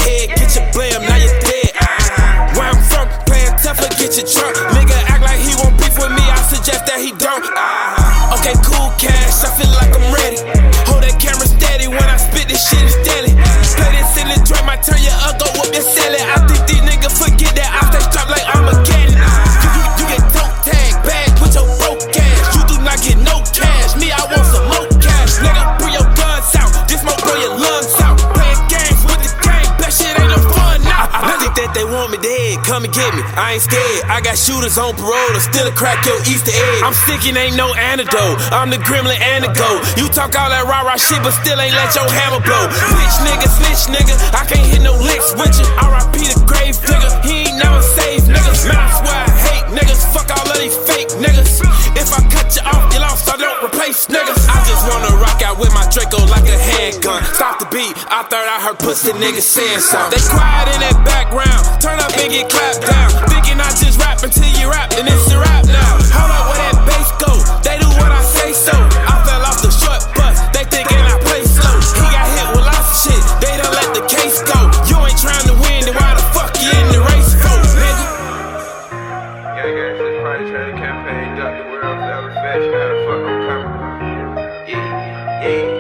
head, get your blam, now you're dead. Where I'm from, playing tough, get your trunk. Nigga act like he won't beef with me, I suggest that he don't. Okay, cool cash, I feel like I'm ready. Hold that camera steady when I spit this shit is deadly. Play this in the joint, might turn your up, go whoop your celly. I think these niggas forget that I stay strapped like Armageddon. You get dope tag, bag with your broke ass. You do not get no cash, me I want some more cash. Nigga, bring your guns out, this smoke blow your lungs out. Playing games with the gang, that shit ain't no fun now. I think that they want me dead, come and get me, I ain't scared. I got shooters on parole, to still crack your Easter egg. I'm sticking, ain't no antidote, I'm the gremlin and the goat. You talk all that rah-rah shit, but still ain't let your hammer blow. Bitch nigga, snitch nigga, I can't hit no licks with you. R.I.P. the grave digger, he ain't never saved niggas. Man, I swear I hate niggas, fuck all of these fake niggas. If I cut you off, you lost, I don't replace niggas. I just wanna rock out with my Draco like a handgun. Stop the beat, I thought I heard pussy niggas saying something. They quiet in that background, turn up and get clapped down. Thinking I just rap until you rap, and it's a rap now. Hold up, where that bass go? They do what I say so. I fell off the short bus, they thinking I play slow. He got hit with lots of shit, they don't let the case go. You ain't trying to win, then why the fuck you in the race for, nigga? Yeah, shit's probably trying to campaign, Dr. World, Forever Fashion, how the fuck I'm coming. Yeah.